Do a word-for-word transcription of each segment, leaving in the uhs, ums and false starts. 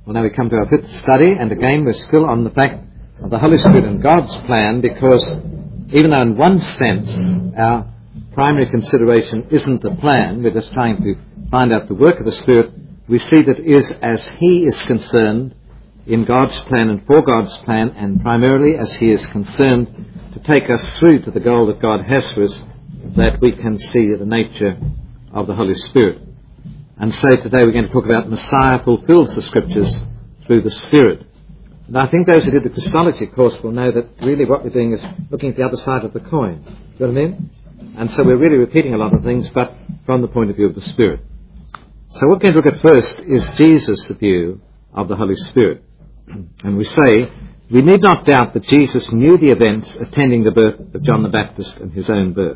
Well, now we come to our fifth study, and again we're still on the fact of the Holy Spirit and God's plan, because even though in one sense our primary consideration isn't the plan, we're just trying to find out the work of the Spirit, we see that it is as He is concerned in God's plan and for God's plan, and primarily as He is concerned to take us through to the goal that God has for us, that we can see the nature of the Holy Spirit. And so today we're going to talk about Messiah fulfills the Scriptures through the Spirit. And I think those who did the Christology course will know that really what we're doing is looking at the other side of the coin. Do you know what I mean? And so we're really repeating a lot of things, but from the point of view of the Spirit. So what we're going to look at first is Jesus' view of the Holy Spirit. And we say, we need not doubt that Jesus knew the events attending the birth of John the Baptist and his own birth.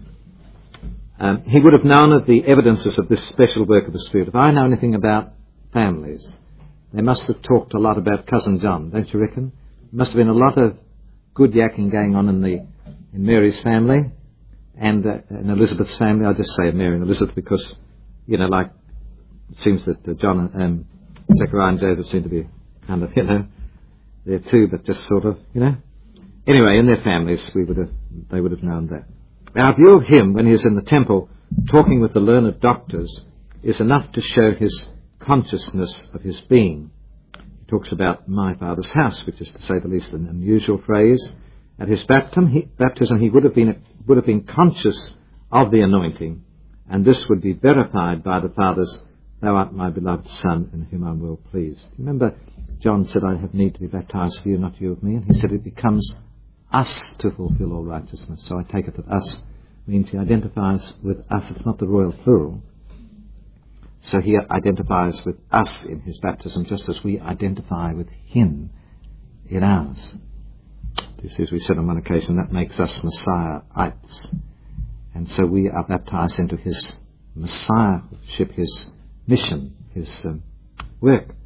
Um, he would have known of the evidences of this special work of the Spirit. If I know anything about families, they must have talked a lot about Cousin John, don't you reckon? There must have been a lot of good yakking going on in the in Mary's family and uh, in Elizabeth's family. I'll just say Mary and Elizabeth because, you know, like, it seems that uh, John and um, Zechariah and Joseph seem to be kind of, you know, there too, but just sort of, you know. Anyway, in their families, we would have, they would have known that. Our view of him when he is in the temple talking with the learned doctors is enough to show his consciousness of his being. He talks about my Father's house, which is to say the least an unusual phrase. At his baptism he, baptism, he would have been would have been conscious of the anointing, and this would be verified by the Father's, "Thou art my beloved Son, in whom I am well pleased." Remember, John said, "I have need to be baptized of you, not you of me," and he said it becomes us to fulfill all righteousness. So I take it that us means he identifies with us. It's not the royal plural. So he identifies with us in his baptism, just as we identify with him in ours. This is, we said on one occasion, that makes us Messiahites. And so we are baptized into his Messiahship, his mission, his um, work.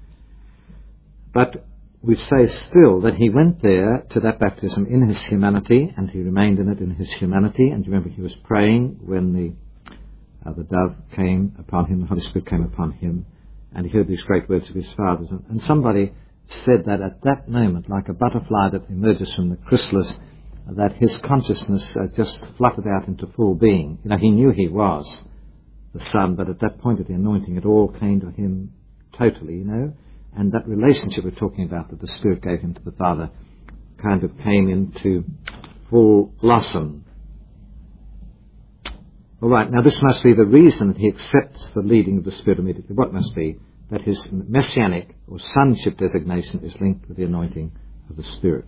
But we say still that he went there to that baptism in his humanity, and he remained in it in his humanity. And you remember he was praying when the uh, the dove came upon him, the Holy Spirit came upon him, and he heard these great words of his Father's. And, and somebody said that at that moment, like a butterfly that emerges from the chrysalis, that his consciousness uh, just fluttered out into full being. You know, he knew he was the Son, but at that point of the anointing, it all came to him totally, you know. And that relationship we're talking about that the Spirit gave him to the Father kind of came into full blossom. All right, now this must be the reason that he accepts the leading of the Spirit immediately. What must be? That his messianic or sonship designation is linked with the anointing of the Spirit.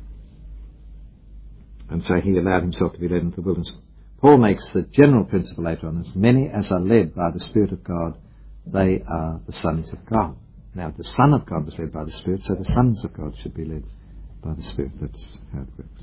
And so he allowed himself to be led into the wilderness. Paul makes the general principle later on, as many as are led by the Spirit of God, they are the sons of God. Now, the Son of God was led by the Spirit, so the sons of God should be led by the Spirit. That's how it works.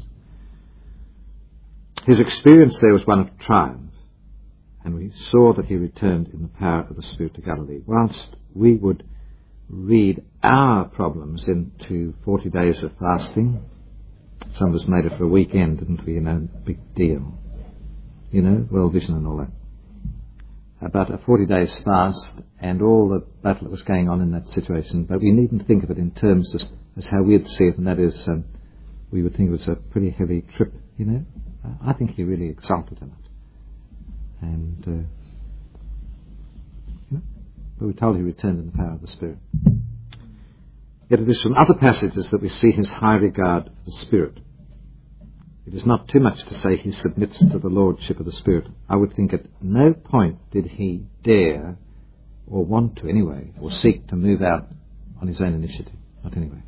His experience there was one of triumph, and we saw that he returned in the power of the Spirit to Galilee. Whilst we would read our problems into forty days of fasting, some of us made it for a weekend, didn't we? You know, big deal. You know, World Vision and all that. About a forty days fast and all the battle that was going on in that situation, but we needn't think of it in terms of, as how we'd see it, and that is um, we would think it was a pretty heavy trip, you know. I think he really exulted in it. And uh, you know, but we're told he returned in the power of the Spirit. Yet it is from other passages that we see his high regard for the Spirit. It is not too much to say he submits to the lordship of the Spirit. I would think at no point did he dare, or want to anyway, or seek to move out on his own initiative. Not anyway.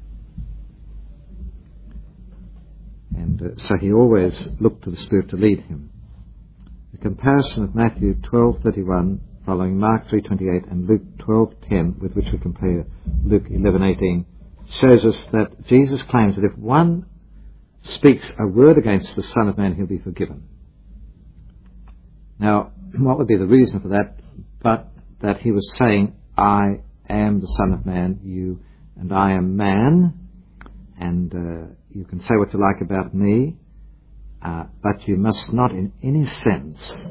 And uh, so he always looked to the Spirit to lead him. The comparison of Matthew twelve thirty-one, following Mark three twenty-eight, and Luke twelve ten, with which we compare Luke eleven eighteen, shows us that Jesus claims that if one speaks a word against the Son of Man, he'll be forgiven. Now, what would be the reason for that? But that he was saying, I am the Son of Man, you and I am man, and uh, you can say what you like about me, uh, but you must not in any sense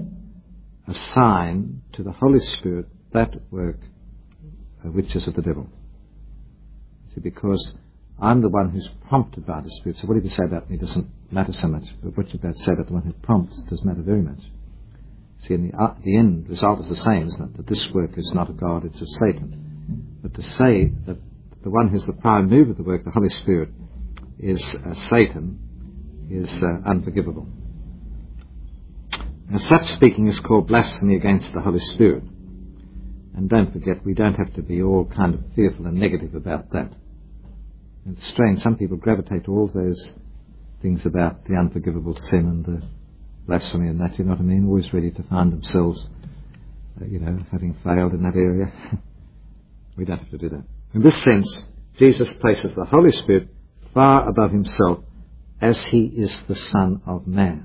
assign to the Holy Spirit that work uh, which is of the devil. See, because I'm the one who's prompted by the Spirit. So whatever you say about me doesn't matter so much, but what you're about to say about the one who prompts does matter very much. See, in the, uh, the end result is the same, isn't it? That this work is not of God, it's of Satan. But to say that the one who's the prime mover of the work, the Holy Spirit, is uh, Satan, is uh, unforgivable. Now, such speaking is called blasphemy against the Holy Spirit. And don't forget, we don't have to be all kind of fearful and negative about that. It's strange, some people gravitate to all those things about the unforgivable sin and the blasphemy and that, you know what I mean? Always ready to find themselves, uh, you know, having failed in that area. We don't have to do that. In this sense, Jesus places the Holy Spirit far above himself as he is the Son of Man.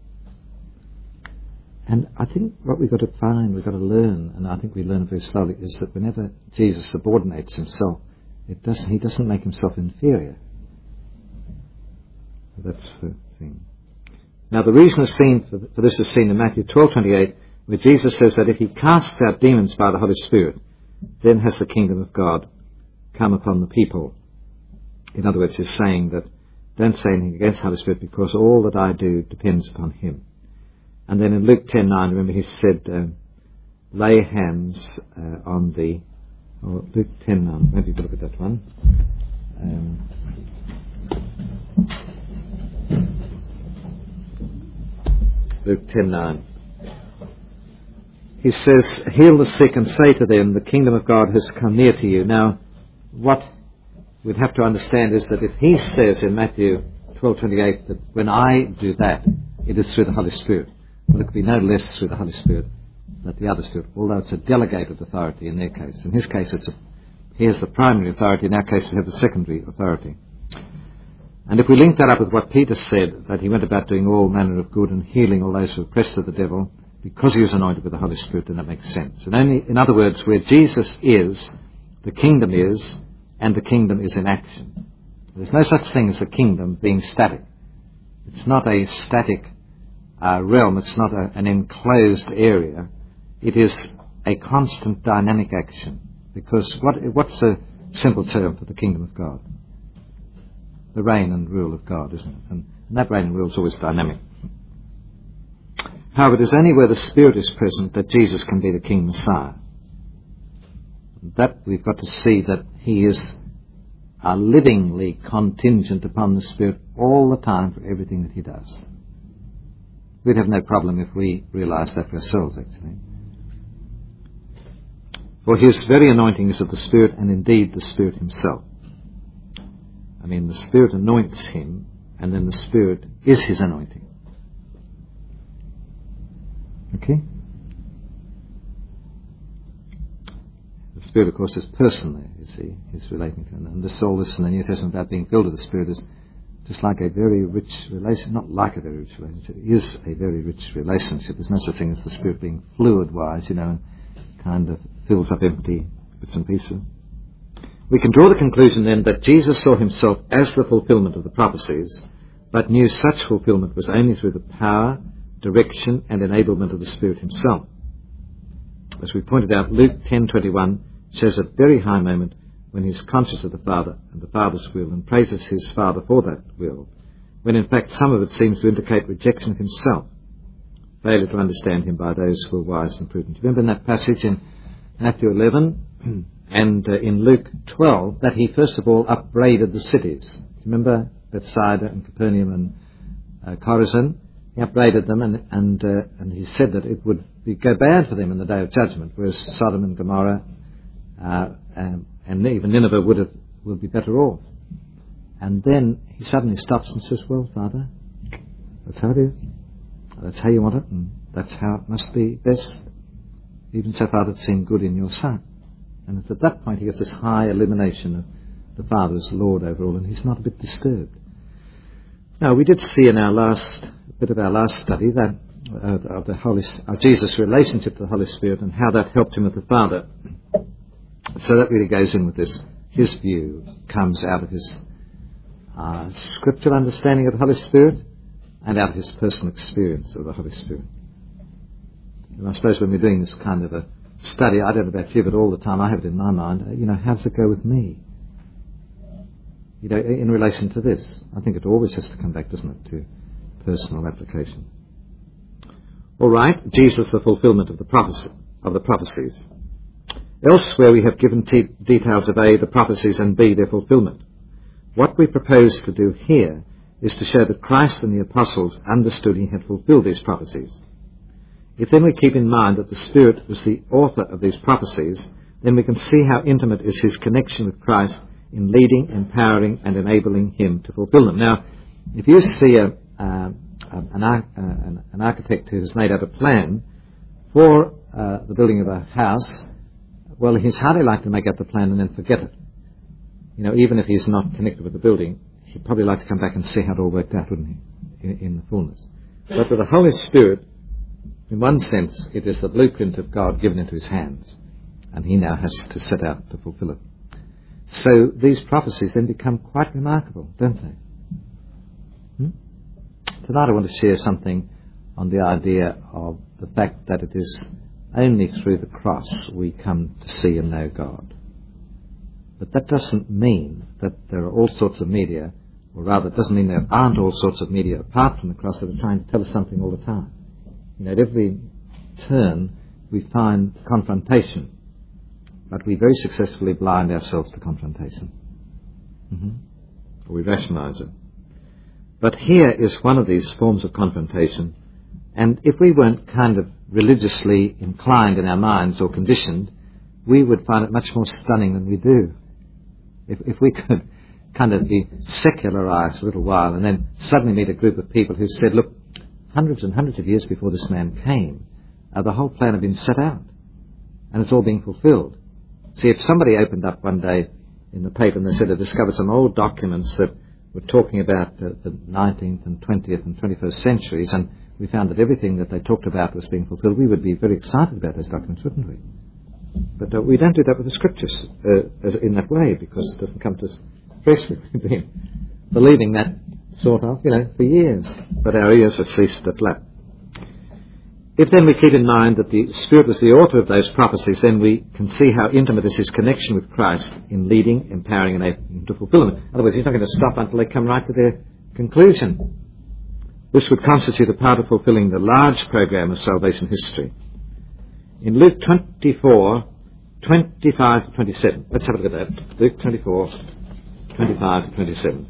And I think what we've got to find, we've got to learn, and I think we learn very slowly, is that whenever Jesus subordinates himself, it doesn't, he doesn't make himself inferior. That's the thing. Now the reason is seen for, for this is seen in Matthew twelve twenty-eight, where Jesus says that if he casts out demons by the Holy Spirit, then has the kingdom of God come upon the people. In other words, he's saying that don't say anything against the Holy Spirit because all that I do depends upon him. And then in Luke ten nine, remember he said, uh, lay hands uh, on the, or Luke ten nine, maybe you could look at that one. Um, Luke ten nine. He says, heal the sick and say to them, the kingdom of God has come near to you. Now, what we'd have to understand is that if he says in Matthew twelve twenty-eight that when I do that, it is through the Holy Spirit. Well, it could be no less through the Holy Spirit than the other Spirit, although it's a delegated authority in their case. In his case, it's a, he has the primary authority. In our case, we have the secondary authority. And if we link that up with what Peter said, that he went about doing all manner of good and healing all those who were oppressed of the devil, because he was anointed with the Holy Spirit, then that makes sense. And only, in other words, where Jesus is, the kingdom is, and the kingdom is in action. There's no such thing as the kingdom being static. It's not a static uh, realm. It's not a, an enclosed area. It is a constant dynamic action. Because what, what's a simple term for the kingdom of God? The reign and rule of God, isn't it? And, and that reign and rule is always dynamic. However, it is only where the Spirit is present that Jesus can be the King Messiah. That we've got to see that he is uh, livingly contingent upon the Spirit all the time for everything that he does. We'd have no problem if we realised that for ourselves, actually. For his very anointing is of the Spirit, and indeed the Spirit himself. I mean, the Spirit anoints him, and then the Spirit is his anointing. Okay? The Spirit, of course, is person there, you see. He's relating to him. And this, all this in the New Testament about being filled with the Spirit is just like a very rich relation, not like a very rich relationship, it is a very rich relationship. There's no such thing as the Spirit being fluid-wise, you know, and kind of fills up empty bits and pieces. We can draw the conclusion then that Jesus saw himself as the fulfillment of the prophecies, but knew such fulfillment was only through the power, direction and enablement of the Spirit himself. As we pointed out, Luke ten twenty-one shows a very high moment when he is conscious of the Father and the Father's will and praises his Father for that will, when in fact some of it seems to indicate rejection of himself, failure to understand him by those who are wise and prudent. Remember in that passage in Matthew eleven and uh, in Luke twelve that he first of all upbraided the cities. Remember Bethsaida and Capernaum and uh, Chorazin? He upbraided them, and and, uh, and he said that it would be, go bad for them in the day of judgment, whereas Sodom and Gomorrah uh, um, and even Nineveh would have would be better off. And then he suddenly stops and says, "Well, Father, that's how it is. That's how you want it, and that's how it must be best. Even so far that seemed good in your sight." And it's at that point he gets this high elimination of the Father as Lord over all, and he's not a bit disturbed. Now, we did see in our last bit of our last study that uh, of the Holy, uh, Jesus' relationship to the Holy Spirit and how that helped him with the Father. So that really goes in with this. His view comes out of his uh, scriptural understanding of the Holy Spirit and out of his personal experience of the Holy Spirit. And I suppose when we're doing this kind of a study, I don't know about you, but all the time I have it in my mind, uh, you know, how does it go with me? You know, in relation to this, I think it always has to come back, doesn't it, to personal application. All right, Jesus, the fulfillment of the prophecy, of the prophecies. Elsewhere we have given t- details of A, the prophecies, and B, their fulfillment. What we propose to do here is to show that Christ and the apostles understood he had fulfilled these prophecies. If then we keep in mind that the Spirit was the author of these prophecies, then we can see how intimate is his connection with Christ in leading, empowering, and enabling him to fulfill them. Now, if you see a, uh, an, ar- uh, an, an architect who has made out a plan for uh, the building of a house, well, he's hardly likely to make out the plan and then forget it. You know, even if he's not connected with the building, he'd probably like to come back and see how it all worked out, wouldn't he, in, in the fullness. But with the Holy Spirit, in one sense, it is the blueprint of God given into his hands, and he now has to set out to fulfill it. So these prophecies then become quite remarkable, don't they? Hmm? Tonight I want to share something on the idea of the fact that it is only through the cross we come to see and know God. But that doesn't mean that there are all sorts of media, or rather it doesn't mean there aren't all sorts of media apart from the cross that are trying to tell us something all the time. You know, at every turn we find confrontation, but we very successfully blind ourselves to confrontation. Mm-hmm. Or we rationalise it. But here is one of these forms of confrontation, and if we weren't kind of religiously inclined in our minds or conditioned, we would find it much more stunning than we do. If, if we could kind of be secularized for a little while and then suddenly meet a group of people who said, look, hundreds and hundreds of years before this man came, uh, the whole plan had been set out, and it's all being fulfilled. See, if somebody opened up one day in the paper and they said they discovered some old documents that were talking about uh, the nineteenth and twentieth and twenty-first centuries, and we found that everything that they talked about was being fulfilled, we would be very excited about those documents, wouldn't we? But uh, we don't do that with the Scriptures uh, as in that way, because it doesn't come to us fresh. We've been believing that sort of, you know, for years, but our ears have ceased at lap. If then we keep in mind that the Spirit was the author of those prophecies, then we can see how intimate is his connection with Christ in leading, empowering, and enabling to fulfill them. In other words, he's not going to stop until they come right to their conclusion. This would constitute a part of fulfilling the large program of salvation history. In Luke twenty-four, twenty-five to twenty-seven, let's have a look at that. Luke twenty-four, twenty-five to twenty-seven.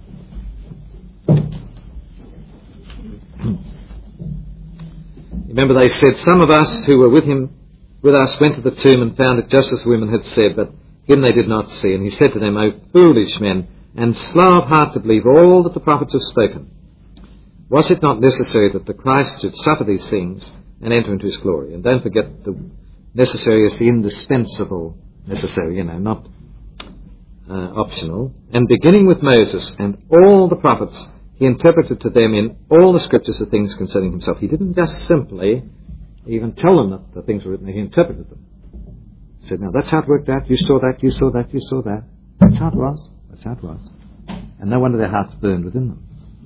Remember, they said, some of us who were with him, with us, went to the tomb and found it just as the women had said, but him they did not see. And he said to them, O foolish men, and slow of heart to believe all that the prophets have spoken. Was it not necessary that the Christ should suffer these things and enter into his glory? And don't forget, the necessary is the indispensable necessary, you know, not uh, optional. And beginning with Moses and all the prophets, he interpreted to them in all the Scriptures the things concerning himself. He didn't just simply even tell them that the things were written, he interpreted them. He said, now that's how it worked out, you saw that, you saw that, you saw that. That's how it was, that's how it was. And no wonder their hearts burned within them.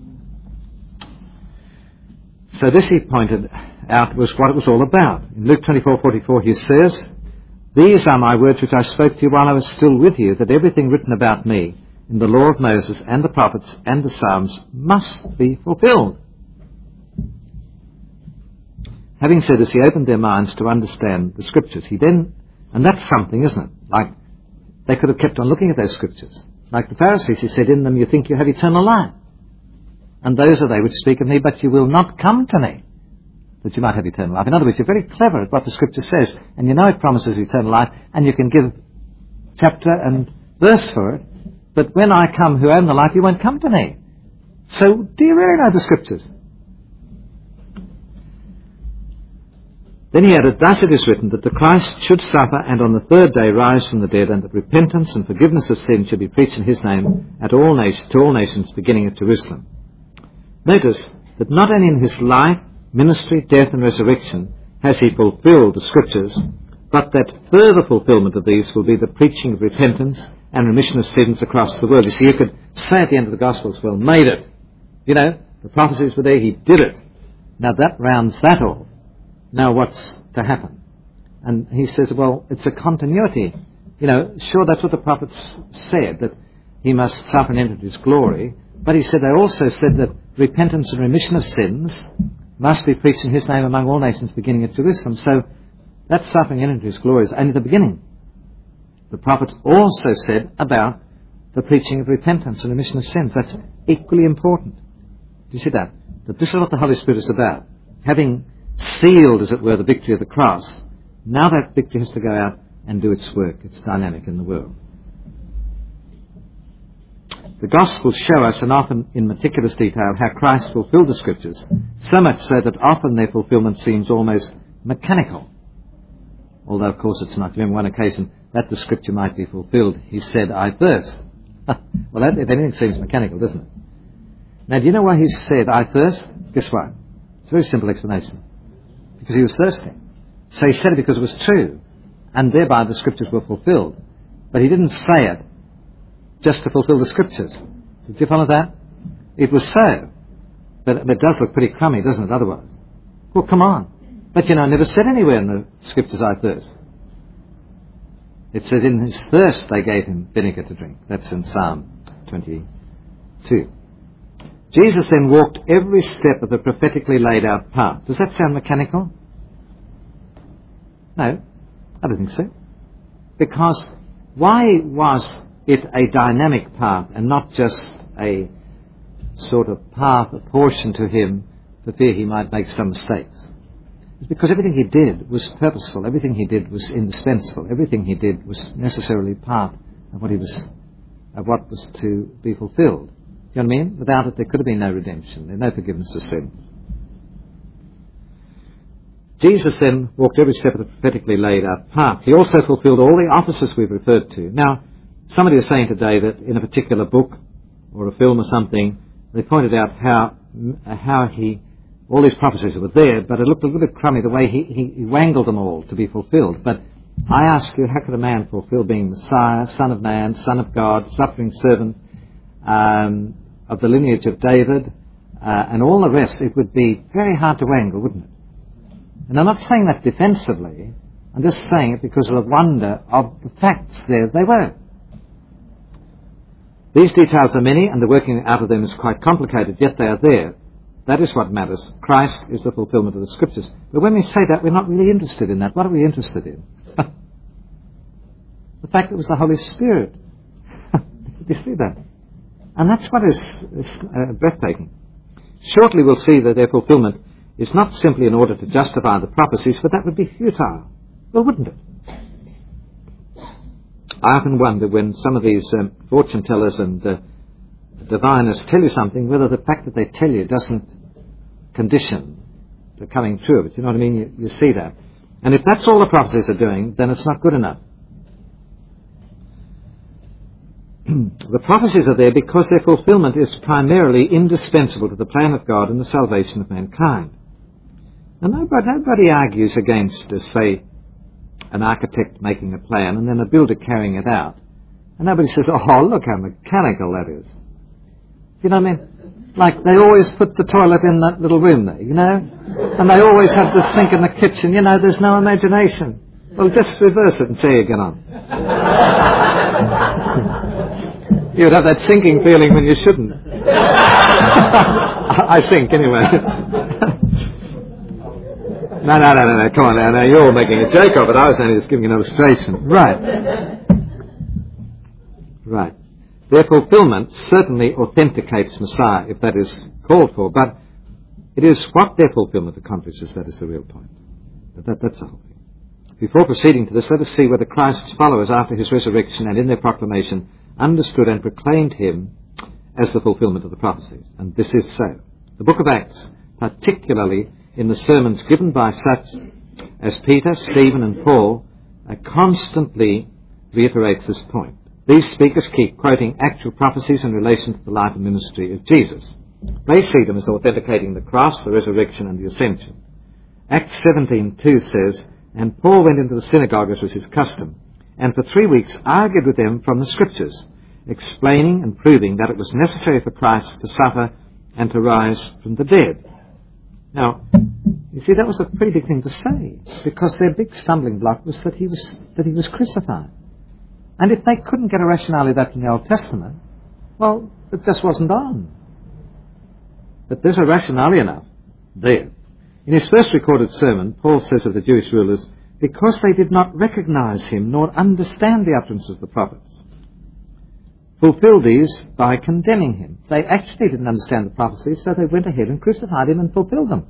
So this, he pointed out, was what it was all about. In Luke twenty-four forty-four he says, these are my words which I spoke to you while I was still with you, that everything written about me in the law of Moses and the prophets and the Psalms must be fulfilled. Having said this, he opened their minds to understand the Scriptures. He then, and that's something, isn't it? Like, they could have kept on looking at those Scriptures. Like the Pharisees, he said, in them you think you have eternal life. And those are they which speak of me, but you will not come to me, that you might have eternal life. In other words, you're very clever at what the Scripture says, and you know it promises eternal life, and you can give chapter and verse for it, but when I come who own the life, you won't come to me. So, do you really know the Scriptures? Then he added, thus it is written that the Christ should suffer and on the third day rise from the dead, and that repentance and forgiveness of sin should be preached in his name at all nations, to all nations, beginning at Jerusalem. Notice that not only in his life, ministry, death and resurrection has he fulfilled the Scriptures, but that further fulfillment of these will be the preaching of repentance and remission of sins across the world. You see, you could say at the end of the Gospels, well, made it. You know, the prophecies were there, he did it. Now that rounds that off. Now what's to happen? And he says, well, it's a continuity. You know, sure, that's what the prophets said, that he must suffer and enter into his glory. But he said, they also said that repentance and remission of sins must be preached in his name among all nations, beginning at Jerusalem. So that suffering and into his glory is only the beginning. The prophets also said about the preaching of repentance and remission of sins. That's equally important. Do you see that? That this is what the Holy Spirit is about. Having sealed, as it were, the victory of the cross, now that victory has to go out and do its work. It's dynamic in the world. The Gospels show us, and often in meticulous detail, how Christ fulfilled the Scriptures, so much so that often their fulfillment seems almost mechanical. Although, of course, it's not. Remember one occasion that the Scripture might be fulfilled, he said, I thirst. Well, that, if anything, seems mechanical, doesn't it? Now, do you know why he said, I thirst? Guess what? It's a very simple explanation. Because he was thirsty. So he said it because it was true, and thereby the Scriptures were fulfilled. But he didn't say it just to fulfill the Scriptures. Did you follow that? It was so. But, but it does look pretty crummy, doesn't it, otherwise? Well, come on. But, you know, it never said anywhere in the Scriptures, I thirst. It said in his thirst they gave him vinegar to drink. That's in Psalm twenty-two. Jesus then walked every step of the prophetically laid out path. Does that sound mechanical? No, I don't think so. Because why was it a dynamic path and not just a sort of path apportioned to him for fear he might make some mistakes? It's because everything he did was purposeful, everything he did was indispensable, everything he did was necessarily part of what he was, of what was to be fulfilled. Do you know what I mean? Without it there could have been no redemption, there no forgiveness of sins. Jesus then walked every step of the prophetically laid out path. He also fulfilled all the offices we've referred to. Now, somebody is saying today that in a particular book or a film or something, they pointed out how how he, all these prophecies were there, but it looked a little bit crummy the way he, he, he wangled them all to be fulfilled. But I ask you, how could a man fulfill being Messiah, Son of Man, Son of God, suffering servant um, of the lineage of David, uh, and all the rest? It would be very hard to wangle, wouldn't it? And I'm not saying that defensively, I'm just saying it because of the wonder of the facts there they were. These details are many, and the working out of them is quite complicated, yet they are there. That is what matters. Christ is the fulfillment of the Scriptures. But when we say that, we're not really interested in that. What are we interested in? The fact that it was the Holy Spirit. Did you see that? And that's what is, is uh, breathtaking. Shortly we'll see that their fulfillment is not simply in order to justify the prophecies, for that would be futile. Well, wouldn't it? I often wonder when some of these um, fortune tellers and uh, diviners tell you something, whether the fact that they tell you doesn't condition the coming true of it. You know what I mean? You, you see that. And if that's all the prophecies are doing, then it's not good enough. The prophecies are there because their fulfillment is primarily indispensable to the plan of God and the salvation of mankind. And nobody, nobody argues against, uh, say, an architect making a plan and then a builder carrying it out. And nobody says, oh, look how mechanical that is. You know what I mean? Like, they always put the toilet in that little room there, you know? And they always have the sink in the kitchen. You know, there's no imagination. Well, just reverse it and see how you get on. You would have that sinking feeling when you shouldn't. I think, anyway. No, no, no, no, no, come on now, now, you're all making a joke of it. I was only just giving an illustration. Right. Right. Their fulfillment certainly authenticates Messiah, if that is called for, but it is what their fulfillment accomplishes that is the real point. That, that's the whole thing. Before proceeding to this, let us see whether Christ's followers, after his resurrection and in their proclamation, understood and proclaimed him as the fulfillment of the prophecies. And this is so. The book of Acts, particularly in the sermons given by such as Peter, Stephen and Paul, uh, constantly reiterates this point. These speakers keep quoting actual prophecies in relation to the life and ministry of Jesus. They see them as authenticating the cross, the resurrection and the ascension. Acts seventeen two says, and Paul went into the synagogue as was his custom, and for three weeks argued with them from the Scriptures, explaining and proving that it was necessary for Christ to suffer and to rise from the dead. Now, you see, that was a pretty big thing to say, because their big stumbling block was that he was that he was crucified. And if they couldn't get a rationale of that from the Old Testament, Well, it just wasn't on. But there's a rationale enough there. In his first recorded sermon, Paul says of the Jewish rulers, because they did not recognize him nor understand the utterances of the prophets, fulfilled these by condemning him. They actually didn't understand the prophecies, so they went ahead and crucified him and fulfilled them.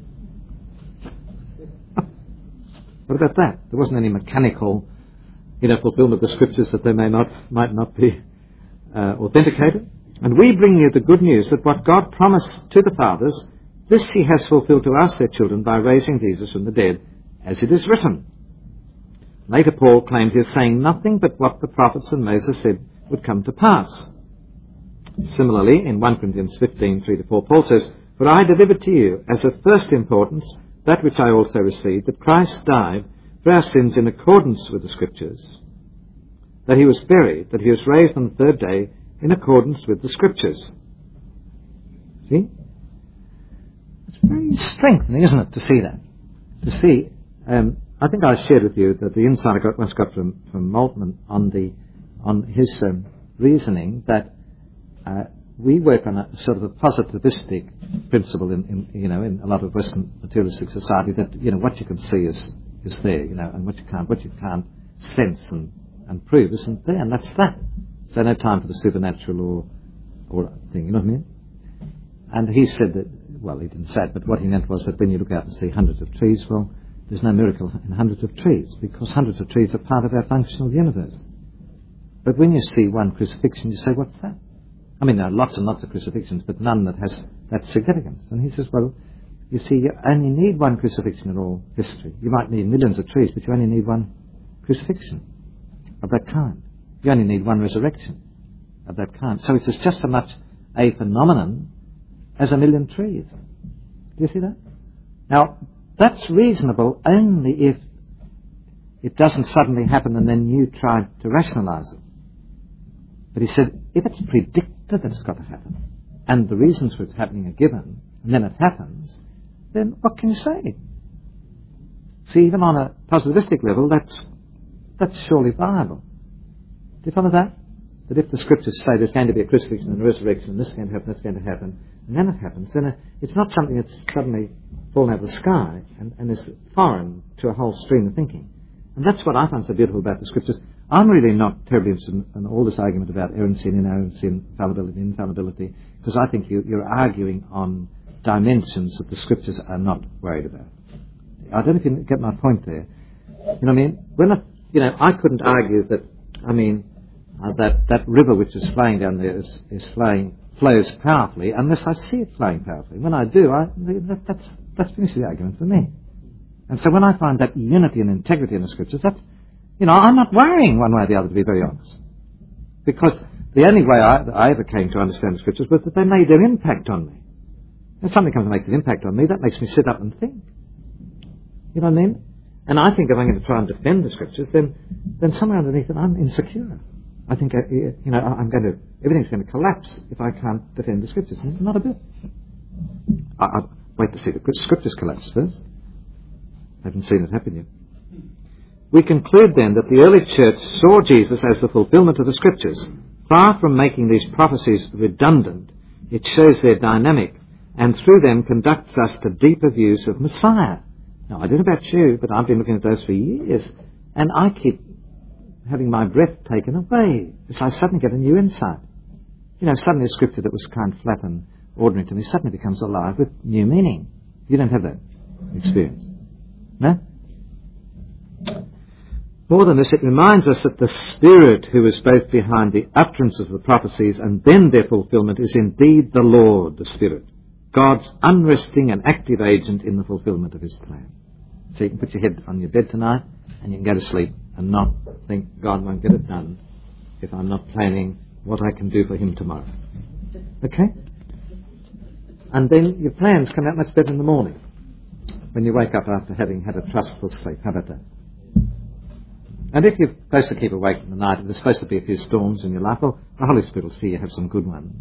What about that? There wasn't any mechanical, you know, fulfillment of the scriptures that they may not, might not be uh, authenticated. And we bring you the good news that what God promised to the fathers, this he has fulfilled to us, their children, by raising Jesus from the dead, as it is written. Later Paul claimed he is saying nothing but what the prophets and Moses said would come to pass. Similarly, in First Corinthians fifteen, three to four, Paul says, for I delivered to you as of first importance that which I also received, that Christ died for our sins in accordance with the Scriptures, that he was buried, that he was raised on the third day in accordance with the Scriptures. See? It's very strengthening, isn't it, to see that? To see, um, I think I shared with you that the insight I got, once got from, from Moltmann on the on his um, reasoning that uh, we work on a sort of a positivistic principle in, in you know in a lot of Western materialistic society that you know what you can see is is there, you know, and what you can't what you can't sense and, and prove isn't there, and that's that. So no time for the supernatural or or thing, you know what I mean? And he said that, well, he didn't say it, but what he meant was that when you look out and see hundreds of trees, well, there's no miracle in hundreds of trees, because hundreds of trees are part of our functional universe. But when you see one crucifixion, you say, what's that? I mean, there are lots and lots of crucifixions, but none that has that significance. And he says, well, you see, you only need one crucifixion in all history. You might need millions of trees, but you only need one crucifixion of that kind. You only need one resurrection of that kind. So it's just as much a phenomenon as a million trees. Do you see that? Now, that's reasonable only if it doesn't suddenly happen and then you try to rationalize it. But he said, if it's predicted that it's got to happen, and the reasons for its happening are given, and then it happens, then what can you say? See, even on a positivistic level, that's that's surely viable. Do you follow that? That if the scriptures say there's going to be a crucifixion and a resurrection, and this is going to happen, that's going to happen, and then it happens, then it's not something that's suddenly fallen out of the sky and, and is foreign to a whole stream of thinking. And that's what I find so beautiful about the scriptures. I'm really not terribly interested in, in all this argument about errancy and inerrancy, infallibility and infallibility, because I think you, you're arguing on dimensions that the scriptures are not worried about. I don't know if you get my point there. You know what I mean? When I, you know, I couldn't argue that, I mean, uh, that, that river which is flowing down there is, is flowing, flows powerfully unless I see it flowing powerfully. When I do, I, that, that's, that finishes the argument for me. And so when I find that unity and integrity in the scriptures, that's, you know, I'm not worrying one way or the other, to be very honest. Because the only way I, I ever came to understand the scriptures was that they made their impact on me. If something comes and makes an impact on me, that makes me sit up and think. You know what I mean? And I think if I'm going to try and defend the scriptures, then, then somewhere underneath it I'm insecure. I think, I, you know, I'm going to, everything's going to collapse if I can't defend the scriptures. Not a bit. I, I'll wait to see the scriptures collapse first. I haven't seen it happen yet. We conclude then that the early church saw Jesus as the fulfillment of the scriptures. Far from making these prophecies redundant, it shows their dynamic, and through them conducts us to deeper views of Messiah. Now, I don't know about you, but I've been looking at those for years, and I keep having my breath taken away as I suddenly get a new insight. You know, suddenly a scripture that was kind of flat and ordinary to me suddenly becomes alive with new meaning. You don't have that experience. No? More than this, it reminds us that the Spirit who is both behind the utterances of the prophecies and then their fulfillment is indeed the Lord, the Spirit, God's unresting and active agent in the fulfillment of his plan. So you can put your head on your bed tonight and you can go to sleep and not think God won't get it done if I'm not planning what I can do for him tomorrow. Okay? And then your plans come out much better in the morning when you wake up after having had a trustful sleep. How about that? And if you're supposed to keep awake in the night, there's supposed to be a few storms in your life, well, the Holy Spirit will see you have some good ones.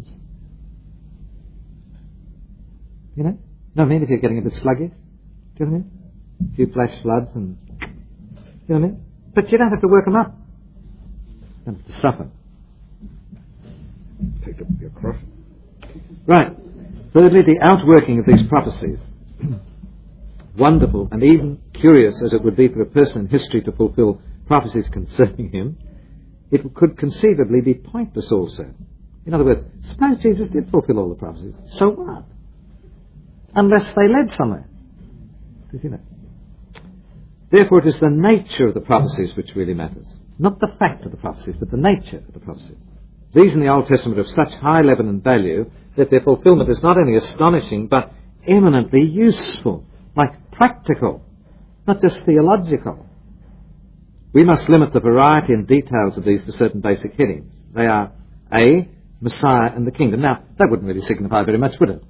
You know? You know what I mean? If you're getting a bit sluggish. Do you know what I mean? A few flash floods and... You know what I mean? But you don't have to work them up. You don't have to suffer. could be a cross. Right. Thirdly, the outworking of these prophecies. Wonderful and even curious as it would be for a person in history to fulfill prophecies concerning him, it could conceivably be pointless also. In other words, suppose Jesus did fulfill all the prophecies. So what? Unless they led somewhere. Did you know? Therefore, it is the nature of the prophecies which really matters. Not the fact of the prophecies, but the nature of the prophecies. These in the Old Testament are of such high level and value that their fulfillment is not only astonishing, but eminently useful, like practical, not just theological. We must limit the variety and details of these to certain basic headings. They are A, Messiah and the kingdom. Now, that wouldn't really signify very much, would it?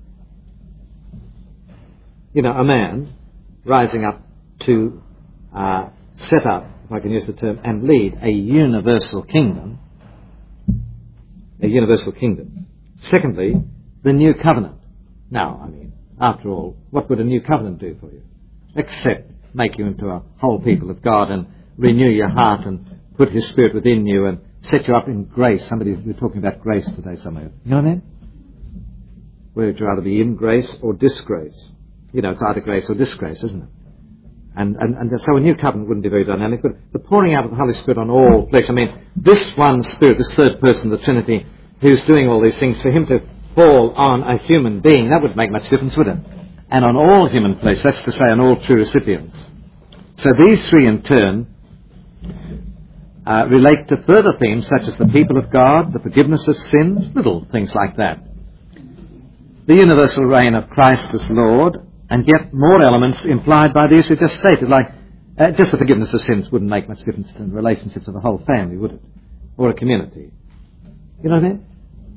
You know, a man rising up to uh, set up, if I can use the term, and lead a universal kingdom. A universal kingdom. Secondly, the new covenant. Now, I mean, after all, what would a new covenant do for you? Except make you into a whole people of God and renew your heart and put His Spirit within you and set you up in grace. Somebody, we're talking about grace today somewhere. You know what I mean? Would you rather be in grace or disgrace? You know, it's either grace or disgrace, isn't it? And, and, and so a new covenant wouldn't be very dynamic, but the pouring out of the Holy Spirit on all flesh, I mean, this one Spirit, this third person of the Trinity, who's doing all these things, for Him to fall on a human being, that wouldn't make much difference, would it? And on all human flesh, that's to say on all true recipients. So these three in turn uh, relate to further themes such as the people of God, the forgiveness of sins, little things like that. The universal reign of Christ as Lord, and yet more elements implied by these we just stated, like uh, just the forgiveness of sins wouldn't make much difference in relationships of the whole family, would it? Or a community. You know what I mean?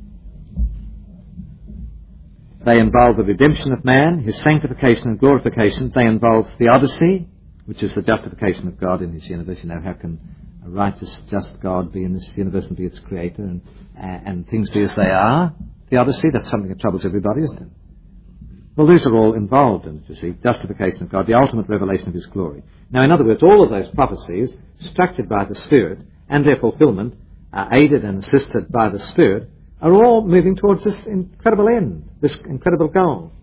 They involve the redemption of man, his sanctification and glorification. They involve theodicy, which is the justification of God in His universe. You know, how can a righteous, just God be in this universe and be its creator and, uh, and things be as they are? Theodicy, that's something that troubles everybody, isn't it? Well, these are all involved in it, you see. Justification of God, the ultimate revelation of His glory. Now, in other words, all of those prophecies, structured by the Spirit, and their fulfillment, uh, aided and assisted by the Spirit, are all moving towards this incredible end, this incredible goal.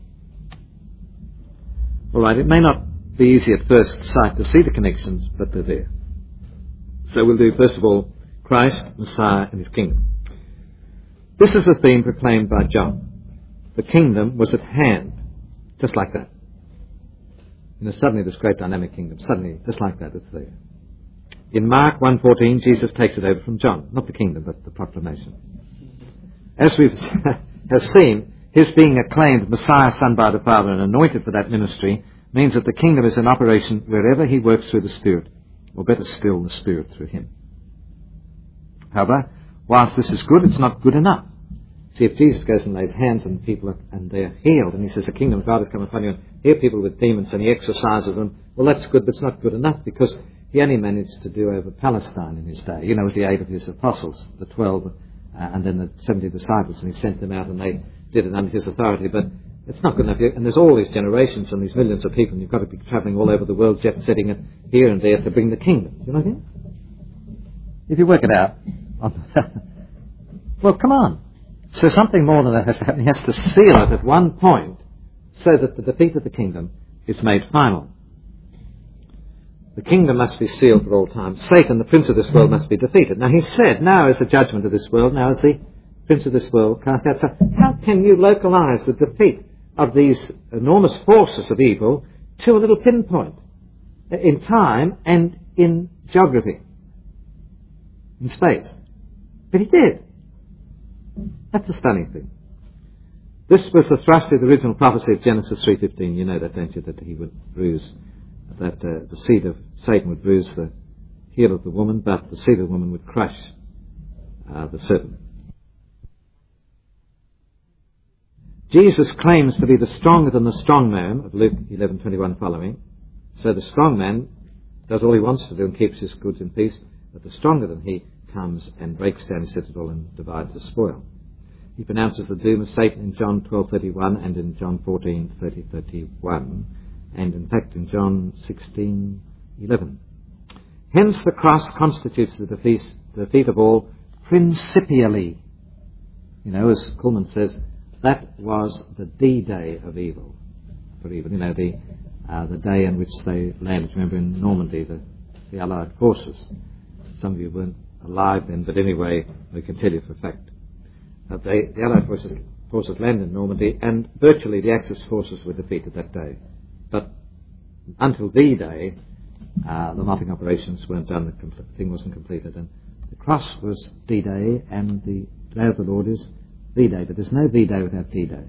All right, it may not be easy at first sight to see the connections, but they're there. So we'll do, first of all, Christ, Messiah, and His kingdom. This is the theme proclaimed by John. The kingdom was at hand, just like that. You know, suddenly this great dynamic kingdom, suddenly, just like that, it's there. In Mark one fourteen, Jesus takes it over from John. Not the kingdom, but the proclamation. As we have seen, His being acclaimed Messiah, Son by the Father, and anointed for that ministry, means that the kingdom is in operation wherever He works through the Spirit, or better still, the Spirit through Him. However, whilst this is good, it's not good enough. See, if Jesus goes and lays hands on people and they're healed, and He says, the kingdom of God has come upon you, and here people with demons, and He exorcises them, well, that's good, but it's not good enough, because He only managed to do over Palestine in His day, you know, with the aid of His apostles, the twelve, uh, and then the seventy disciples, and He sent them out, and they did it under His authority, but it's not good enough. And there's all these generations and these millions of people, and you've got to be travelling all over the world, jet-setting it here and there to bring the kingdom. You know what I mean? If you work it out, well, come on. So something more than that has to happen. He has to seal it at one point so that the defeat of the kingdom is made final. The kingdom must be sealed for all time. Satan, the prince of this world, must be defeated. Now, He said, now is the judgment of this world, now is the prince of this world cast out. So how can you localize the defeat of these enormous forces of evil to a little pinpoint in time and in geography, in space? But He did. That's a stunning thing. This was the thrust of the original prophecy of Genesis three fifteen. You know that, don't you? That He would bruise, that uh, the seed of Satan would bruise the heel of the woman, but the seed of the woman would crush uh, the serpent. Jesus claims to be the stronger than the strong man, of Luke eleven twenty-one following. So the strong man does all he wants to do and keeps his goods in peace, but the stronger than he comes and breaks down his citadel and divides the spoil. He pronounces the doom of Satan in John twelve thirty-one and in John fourteen thirty to thirty-one, and in fact in John sixteen eleven. Hence the cross constitutes the defeat, the defeat of all principially. You know, as Kuhlman says, that was the D-Day of evil, for evil. You know, the uh, the day in which they landed. Remember in Normandy, the, the Allied forces. Some of you weren't alive then, but anyway, we can tell you for a fact. Uh, they, the Allied forces, forces landed in Normandy, and virtually the Axis forces were defeated that day. But until D-Day, uh, the mopping operations weren't done, the compl- thing wasn't completed. And the cross was D-Day, and the Day of the Lord is V-Day, but there's no V-Day without D-Day.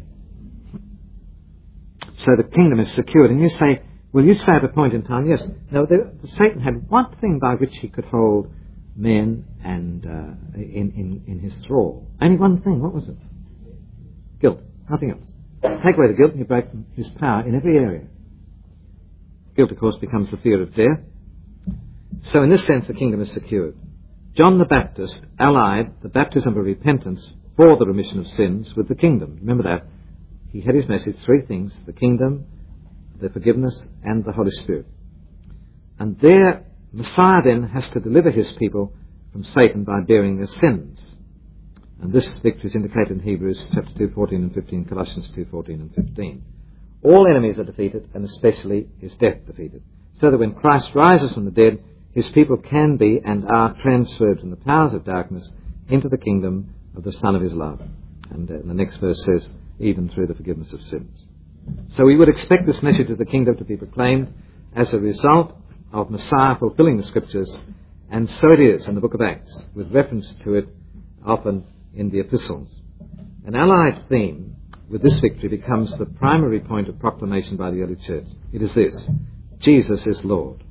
So the kingdom is secured. And you say, well, you say at a point in time, yes. No, the, the Satan had one thing by which he could hold men and uh, in, in, in his thrall. Only one thing. What was it? Guilt. Nothing else. Take away the guilt and you break his power in every area. Guilt, of course, becomes the fear of death. So in this sense, the kingdom is secured. John the Baptist allied the baptism of repentance for the remission of sins with the kingdom. Remember that. He had his message, three things: the kingdom, the forgiveness, and the Holy Spirit. And there, Messiah then has to deliver his people from Satan by bearing their sins. And this victory is indicated in Hebrews chapter two, fourteen and fifteen, Colossians two, fourteen and fifteen. All enemies are defeated, and especially is death defeated. So that when Christ rises from the dead, his people can be and are transferred from the powers of darkness into the kingdom of the Son of his love. And uh, the next verse says, even through the forgiveness of sins. So we would expect this message of the kingdom to be proclaimed as a result of Messiah fulfilling the Scriptures, and so it is in the book of Acts, with reference to it often in the epistles. An allied theme with this victory becomes the primary point of proclamation by the early church. It is this: Jesus is Lord.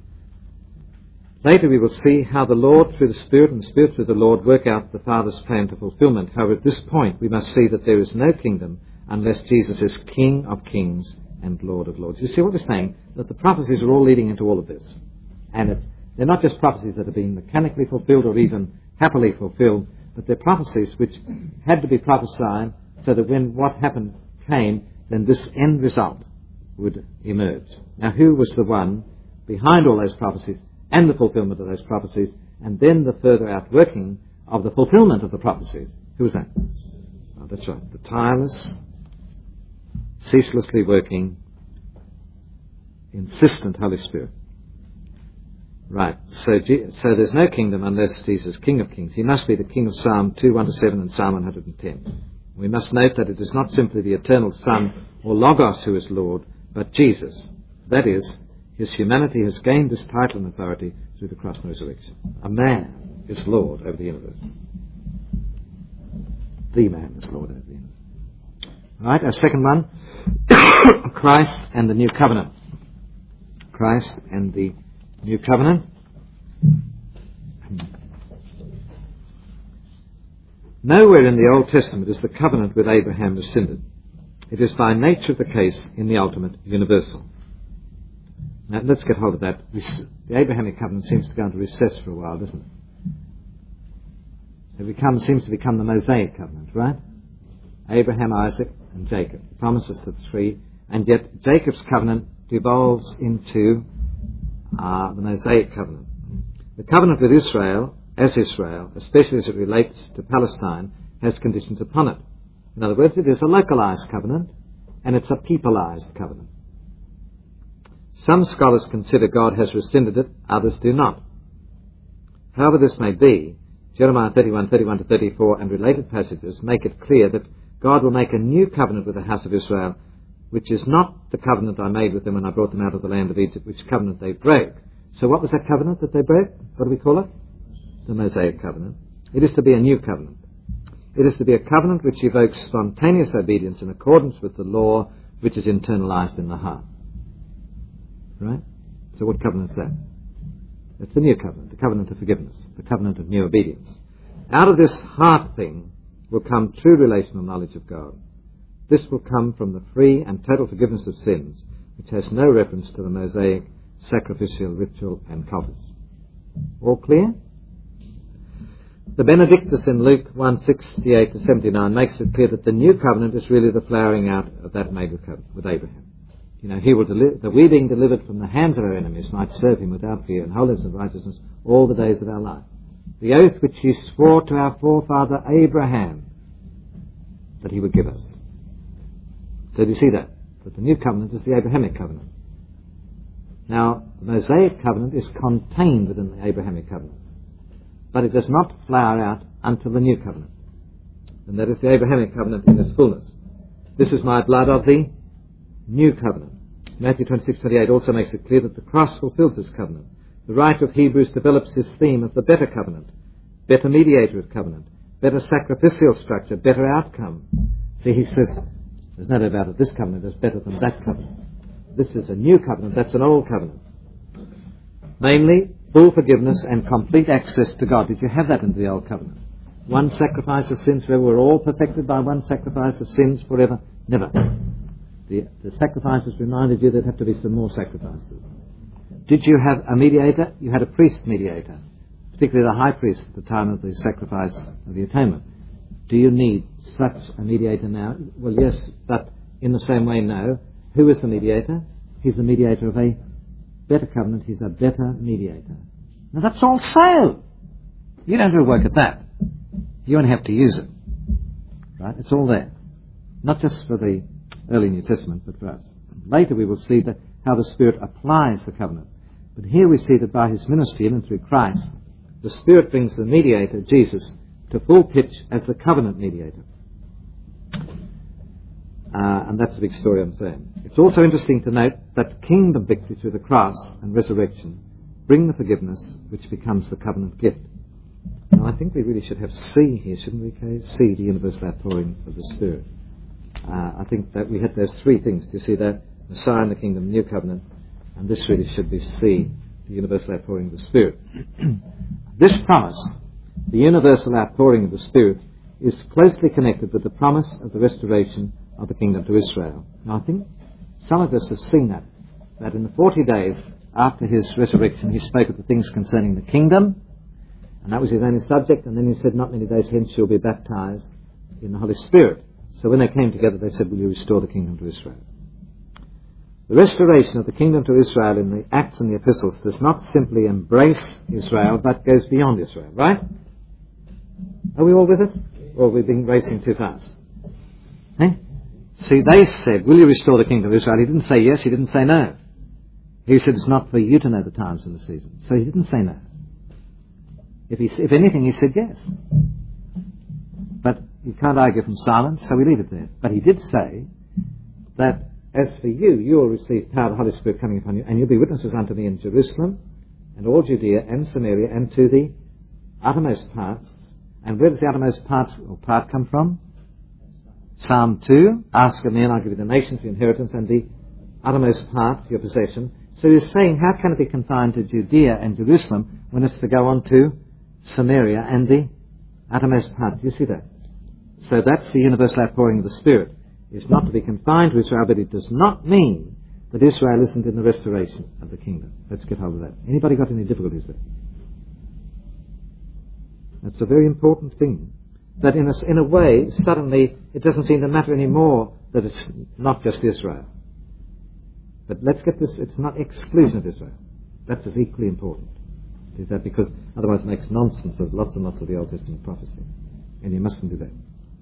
Later we will see how the Lord through the Spirit and the Spirit through the Lord work out the Father's plan to fulfillment. However, at this point we must see that there is no kingdom unless Jesus is King of kings and Lord of lords. You see what we're saying? That the prophecies are all leading into all of this. And it's, they're not just prophecies that have been mechanically fulfilled or even happily fulfilled, but they're prophecies which had to be prophesied so that when what happened came, then this end result would emerge. Now, who was the one behind all those prophecies and the fulfillment of those prophecies, and then the further outworking of the fulfillment of the prophecies? Who was that? Oh, that's right. The tireless, ceaselessly working, insistent Holy Spirit. Right. So, so there's no kingdom unless Jesus is King of kings. He must be the King of Psalm two, one to seven and Psalm one hundred ten. We must note that it is not simply the eternal Son or Logos who is Lord, but Jesus. That is, his humanity has gained this title and authority through the cross and resurrection. A man is Lord over the universe. The man is Lord over the universe. All right, our second one, Christ and the New Covenant. Christ and the New Covenant. Nowhere in the Old Testament is the covenant with Abraham rescinded. It is by nature of the case in the ultimate universal. Now, let's get hold of that. The Abrahamic covenant seems to go into recess for a while, doesn't it? It becomes, seems to become the Mosaic covenant, right? Abraham, Isaac, and Jacob. He promises to the three, and yet Jacob's covenant devolves into uh, the Mosaic covenant. The covenant with Israel, as Israel, especially as it relates to Palestine, has conditions upon it. In other words, it is a localized covenant, and it's a peopleized covenant. Some scholars consider God has rescinded it, others do not. However this may be, Jeremiah thirty-one, thirty-one to thirty-four and related passages make it clear that God will make a new covenant with the house of Israel, which is not the covenant I made with them when I brought them out of the land of Egypt, which covenant they broke. So what was that covenant that they broke? What do we call it? The Mosaic covenant. It is to be a new covenant. It is to be a covenant which evokes spontaneous obedience in accordance with the law which is internalized in the heart. Right? So what covenant is that? It's the new covenant, the covenant of forgiveness, the covenant of new obedience. Out of this heart thing will come true relational knowledge of God. This will come from the free and total forgiveness of sins, which has no reference to the Mosaic sacrificial ritual and cultus. All clear? The Benedictus in Luke one, sixty-eight to seventy-nine makes it clear that the new covenant is really the flowering out of that made with, with Abraham. You know, he will deliver, that we being delivered from the hands of our enemies might serve him without fear and holiness and righteousness all the days of our life. The oath which he swore to our forefather Abraham that he would give us. So do you see that? That the new covenant is the Abrahamic covenant. Now, the Mosaic covenant is contained within the Abrahamic covenant, but it does not flower out until the new covenant. And that is the Abrahamic covenant in its fullness. This is my blood of the new covenant. Matthew twenty-six twenty-eight also makes it clear that the cross fulfills this covenant. The writer of Hebrews develops his theme of the better covenant, better mediator of covenant, better sacrificial structure, better outcome. See, he says, there's no doubt about it, this covenant is better than that covenant. This is a new covenant, that's an old covenant. Namely, full forgiveness and complete access to God. Did you have that in the old covenant? One sacrifice of sins forever. We're all perfected by one sacrifice of sins forever. Never. The, the sacrifices reminded you there'd have to be some more sacrifices. Did you have a mediator? You had a priest mediator, particularly the high priest at the time of the sacrifice of the atonement. Do you need such a mediator now? Well, yes, but in the same way, no. Who is the mediator? He's the mediator of a better covenant. He's a better mediator. Now that's all so. You don't have to work at that. You only have to use it. Right? It's all there. Not just for the early New Testament, but for us. Later we will see that how the Spirit applies the covenant. But here we see that by his ministry in and through Christ, the Spirit brings the mediator, Jesus, to full pitch as the covenant mediator. Uh, and that's the big story I'm saying. It's also interesting to note that kingdom victory through the cross and resurrection bring the forgiveness which becomes the covenant gift. Now I think we really should have C here, shouldn't we, Kay? C, the universal outpouring of the Spirit. Uh, I think that we had those three things. Do you see that? Messiah and the kingdom, new covenant, and this really should be C, the universal outpouring of the Spirit. This promise, the universal outpouring of the Spirit, is closely connected with the promise of the restoration of the kingdom to Israel. Now I think some of us have seen that, that in the forty days after his resurrection he spoke of the things concerning the kingdom, and that was his only subject, and then he said, not many days hence you'll be baptized in the Holy Spirit. So when they came together they said, will you restore the kingdom to Israel? The restoration of the kingdom to Israel in the Acts and the Epistles does not simply embrace Israel, but goes beyond Israel, right? Are we all with it? Or have we been racing too fast? Eh? See, they said, will you restore the kingdom of Israel? He didn't say yes, he didn't say no. He said, it's not for you to know the times and the seasons. So he didn't say no. If, he, if anything, he said yes. But you can't argue from silence, so we leave it there. But he did say that as for you, you will receive power of the Holy Spirit coming upon you, and you'll be witnesses unto me in Jerusalem, and all Judea and Samaria, and to the uttermost parts. And where does the uttermost parts or part come from? Psalm two, ask of me and I'll give you the nation for your inheritance, and the uttermost part for your possession. So he's saying, how can it be confined to Judea and Jerusalem when it's to go on to Samaria and the uttermost part? Do you see that? So that's the universal outpouring of the Spirit. It's not to be confined to Israel, but it does not mean that Israel isn't in the restoration of the kingdom. Let's get hold of that. Anybody got any difficulties there? That's a very important thing. That in a, in a way, suddenly, it doesn't seem to matter anymore that it's not just Israel. But let's get this, it's not exclusion of Israel. That's as equally important. Is that because otherwise it makes nonsense of lots and lots of the Old Testament prophecy. And you mustn't do that.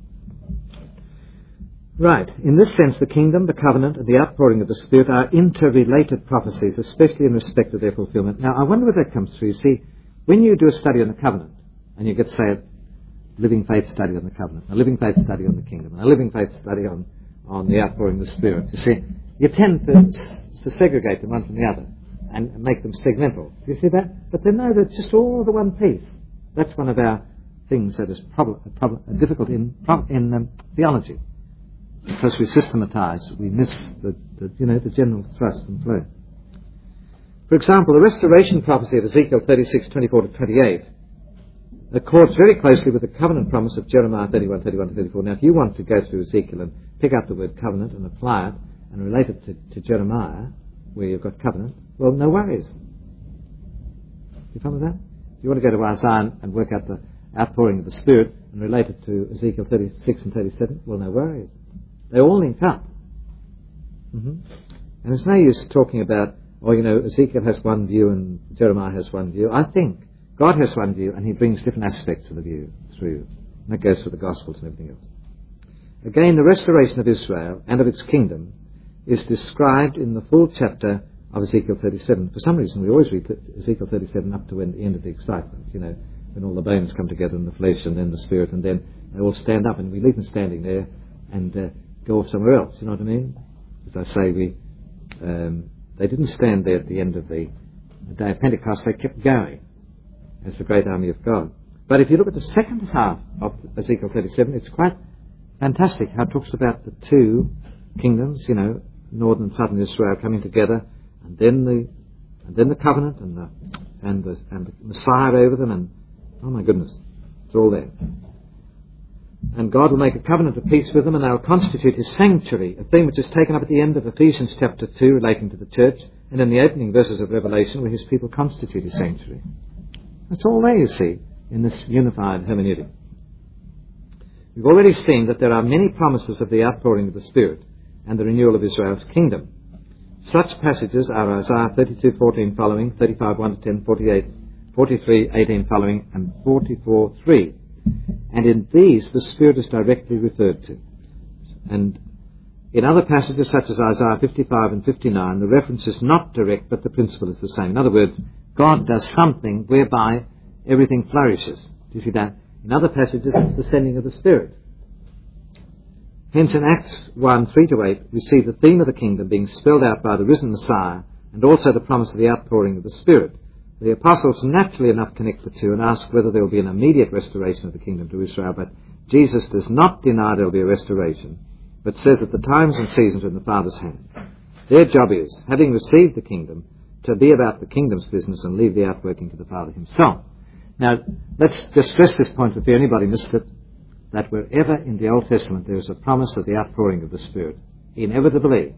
Right. In this sense, the kingdom, the covenant, and the outpouring of the Spirit are interrelated prophecies, especially in respect of their fulfillment. Now, I wonder where that comes through. You see, when you do a study on the covenant, and you get, say, a living faith study on the covenant, a living faith study on the kingdom, and a living faith study on, on the outpouring of the Spirit, you see, you tend to, to segregate them one from the other and make them segmental. Do you see that? But they know that it's just all the one piece. That's one of our things that is problem, problem, difficult in, in um, theology. Because we systematize, we miss the, the, you know, the general thrust and flow. For example, the restoration prophecy of Ezekiel thirty-six, twenty-four to twenty-eight accords very closely with the covenant promise of Jeremiah thirty-one, thirty-one to thirty-four. Now, if you want to go through Ezekiel and pick up the word covenant and apply it and relate it to, to Jeremiah, where you've got covenant, well, no worries. Do you follow that? If you want to go to Isaiah and work out the outpouring of the Spirit and relate it to Ezekiel thirty-six and thirty-seven, well, no worries. They all link up. Mm-hmm. And it's no use talking about, oh, you know, Ezekiel has one view and Jeremiah has one view. I think God has one view and he brings different aspects of the view through. And that goes for the Gospels and everything else. Again, the restoration of Israel and of its kingdom is described in the full chapter of Ezekiel thirty-seven. For some reason, we always read Ezekiel thirty-seven up to when the end of the excitement, you know, when all the bones come together in the flesh and then the spirit, and then they all stand up, and we leave them standing there and uh, go off somewhere else. You know what I mean? As I say, we um, they didn't stand there at the end of the, the day of Pentecost. They kept going as the great army of God. But if you look at the second half of Ezekiel thirty-seven, it's quite fantastic how it talks about the two kingdoms, you know, northern and southern Israel coming together, and then the and then the covenant and the and the and the Messiah over them, and oh my goodness, it's all there. And God will make a covenant of peace with them, and they will constitute his sanctuary, a theme which is taken up at the end of Ephesians chapter two, relating to the church, and in the opening verses of Revelation, where his people constitute his sanctuary. That's all there, you see, in this unified hermeneutic. We've already seen that there are many promises of the outpouring of the Spirit and the renewal of Israel's kingdom. Such passages are Isaiah thirty-two fourteen following, thirty-five one to ten, forty-eight, forty-three eighteen following, and forty-four three. And in these, the Spirit is directly referred to. And in other passages, such as Isaiah fifty-five and fifty-nine, the reference is not direct, but the principle is the same. In other words, God does something whereby everything flourishes. Do you see that? In other passages, it's the sending of the Spirit. Hence, in Acts one, three to eight, we see the theme of the kingdom being spelled out by the risen Messiah, and also the promise of the outpouring of the Spirit. The apostles naturally enough connect the two and ask whether there will be an immediate restoration of the kingdom to Israel, but Jesus does not deny there will be a restoration, but says that the times and seasons are in the Father's hand. Their job is, having received the kingdom, to be about the kingdom's business and leave the outworking to the Father himself. Now, let's just stress this point if anybody missed it, that wherever in the Old Testament there is a promise of the outpouring of the Spirit, inevitably,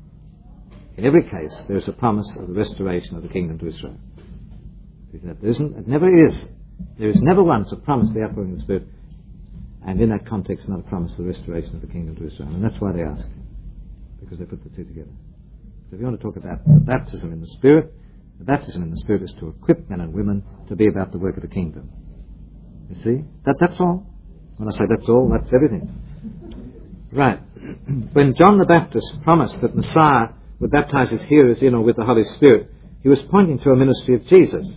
in every case, there is a promise of the restoration of the kingdom to Israel. There isn't, it never is. There is never once a promise of the outpouring of the Spirit, and in that context, not a promise of the restoration of the kingdom to Israel. And that's why they ask, because they put the two together. So if you want to talk about the baptism in the Spirit, the baptism in the Spirit is to equip men and women to be about the work of the kingdom. You see? That, that's all. When I say that's all, that's everything. Right. When John the Baptist promised that Messiah would baptize his hearers in or with the Holy Spirit, he was pointing to a ministry of Jesus.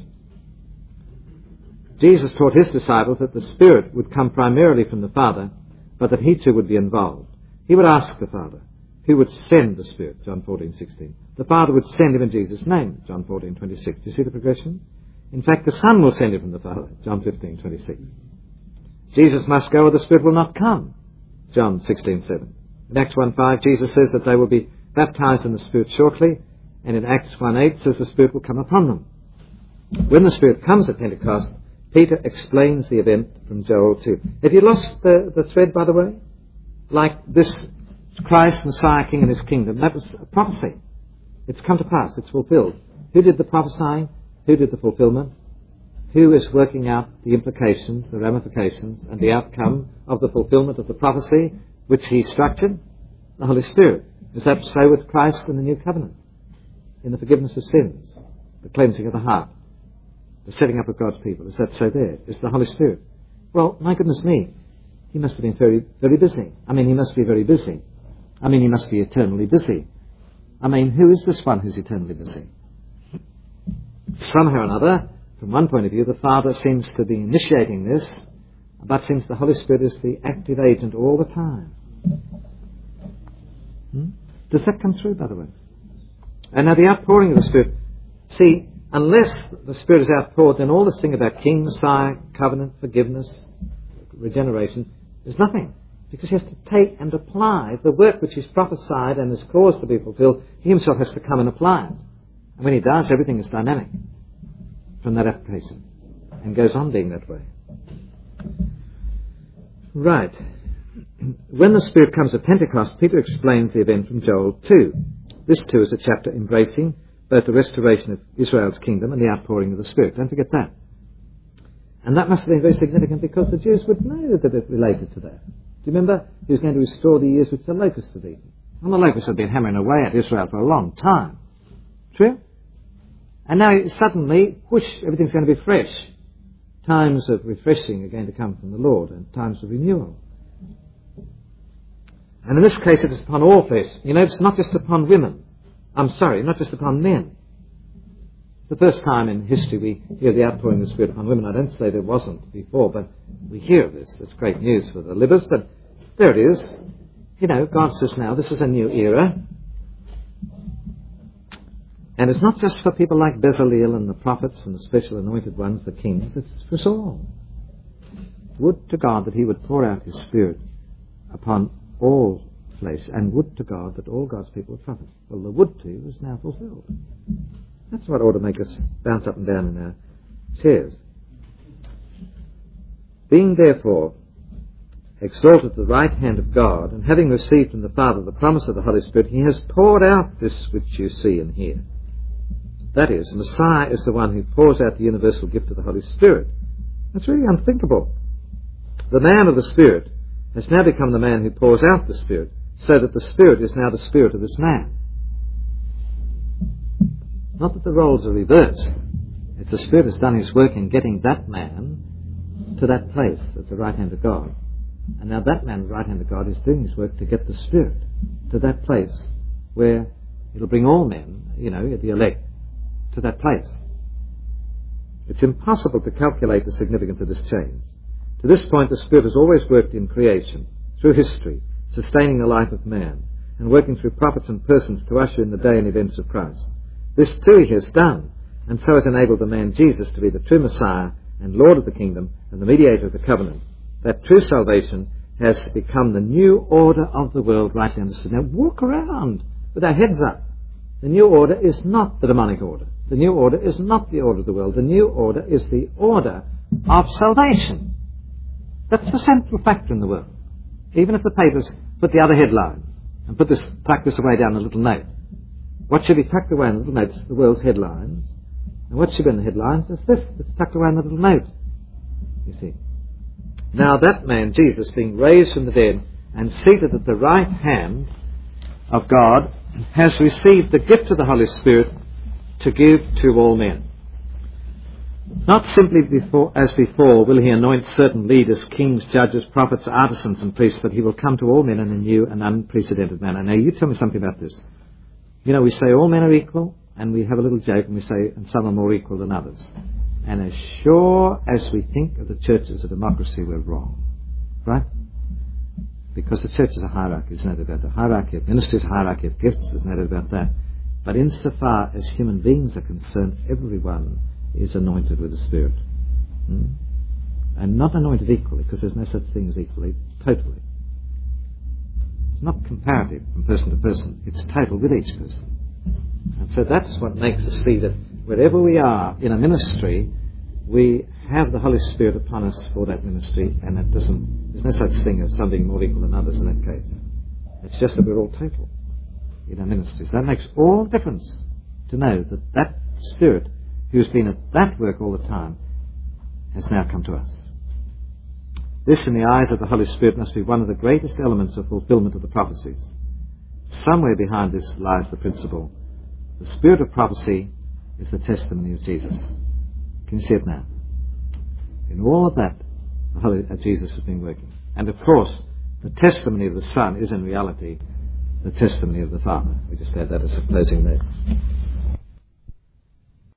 Jesus taught his disciples that the Spirit would come primarily from the Father, but that he too would be involved. He would ask the Father, who would send the Spirit, John fourteen sixteen. The Father would send him in Jesus' name, John fourteen twenty-six. Do you see the progression? In fact, the Son will send him from the Father, John fifteen twenty-six. Jesus must go or the Spirit will not come, John sixteen seven. In Acts one five, Jesus says that they will be baptized in the Spirit shortly, and in Acts one eight says the Spirit will come upon them. When the Spirit comes at Pentecost, Peter explains the event from Joel two. Have you lost the, the thread, by the way? Like this Christ, Messiah, King, and his kingdom. That was a prophecy. It's come to pass. It's fulfilled. Who did the prophesying? Who did the fulfillment? Who is working out the implications, the ramifications, and the outcome of the fulfillment of the prophecy which he structured? The Holy Spirit. Is that so with Christ in the New Covenant? In the forgiveness of sins, the cleansing of the heart, the setting up of God's people. Is that so there? Is the Holy Spirit? Well, my goodness me, he must have been very, very busy. I mean, he must be very busy. I mean, he must be eternally busy. I mean, who is this one who's eternally busy? Somehow or another, from one point of view, the Father seems to be initiating this, but since the Holy Spirit is the active agent all the time. Hmm? Does that come through, by the way? And now the outpouring of the Spirit, see, unless the Spirit is outpoured, then all this thing about King, Messiah, covenant, forgiveness, regeneration, is nothing. Because he has to take and apply the work which is prophesied and is caused to be fulfilled. He himself has to come and apply it. And when he does, everything is dynamic from that application and goes on being that way. Right. When the Spirit comes at Pentecost, Peter explains the event from Joel two. This too is a chapter embracing both the restoration of Israel's kingdom and the outpouring of the Spirit. Don't forget that. And that must have been very significant because the Jews would know that it related to that. Do you remember? He was going to restore the years which the locusts had eaten. And the locusts had been hammering away at Israel for a long time. True? And now suddenly, whoosh, everything's going to be fresh. Times of refreshing are going to come from the Lord and times of renewal. And in this case it is upon all flesh. You know, it's not just upon women. I'm sorry, not just upon men. The first time in history we hear the outpouring of the Spirit upon women. I don't say there wasn't before, but we hear of this. It's great news for the livers, but there it is. You know, God says now this is a new era. And it's not just for people like Bezaleel and the prophets and the special anointed ones, the kings. It's for us all. Would to God that he would pour out his Spirit upon all flesh, and would to God that all God's people would profit. Well, the would to is now fulfilled. That's what ought to make us bounce up and down in our chairs. Being therefore exalted at the right hand of God, and having received from the Father the promise of the Holy Spirit, he has poured out this which you see and hear. That is, the Messiah is the one who pours out the universal gift of the Holy Spirit. That's really unthinkable. The man of the Spirit has now become the man who pours out the Spirit, so that the Spirit is now the Spirit of this man. Not that the roles are reversed. It's the Spirit has done his work in getting that man to that place at the right hand of God. And now that man at the right hand of God is doing his work to get the Spirit to that place where it'll bring all men, you know, the elect, to that place. It's impossible to calculate the significance of this change. To this point, the Spirit has always worked in creation, through history, sustaining the life of man, and working through prophets and persons to usher in the day and events of Christ. This too he has done, and so has enabled the man Jesus to be the true Messiah and Lord of the kingdom and the mediator of the covenant. That true salvation has become the new order of the world, rightly understood. Now walk around with our heads up. The new order is not the demonic order. The new order is not the order of the world. The new order is the order of salvation. That's the central factor in the world. Even if the papers put the other headlines and put this, tuck this away down a little note. What should be tucked away in the little note is the world's headlines. And what should be in the headlines is this, that's tucked away in the little note. You see. Now that man, Jesus, being raised from the dead and seated at the right hand of God, has received the gift of the Holy Spirit to give to all men. Not simply before, as before will he anoint certain leaders, kings, judges, prophets, artisans and priests, but he will come to all men in a new and unprecedented manner. Now you tell me something about this. You know, we say all men are equal, and we have a little joke and we say, and some are more equal than others. And as sure as we think of the church as a democracy, we're wrong. Right? Because the church is a hierarchy, there's no doubt about the hierarchy of ministries, hierarchy of gifts, there's no doubt about that. But insofar as human beings are concerned, everyone is anointed with the Spirit. Hmm? And not anointed equally, because there's no such thing as equally, totally. It's not comparative from person to person, it's total with each person. And so that's what makes us see that wherever we are in a ministry, we have the Holy Spirit upon us for that ministry, and it doesn't, there's no such thing as some being more equal than others in that case. It's just that we're all total in our ministries. That makes all the difference to know that that Spirit who's been at that work all the time has now come to us. This, in the eyes of the Holy Spirit, must be one of the greatest elements of fulfillment of the prophecies. Somewhere behind this lies the principle. The spirit of prophecy is the testimony of Jesus. Can you see it now? In all of that, the Holy, uh, Jesus has been working. And of course, the testimony of the Son is in reality the testimony of the Father. We just had that as a closing there.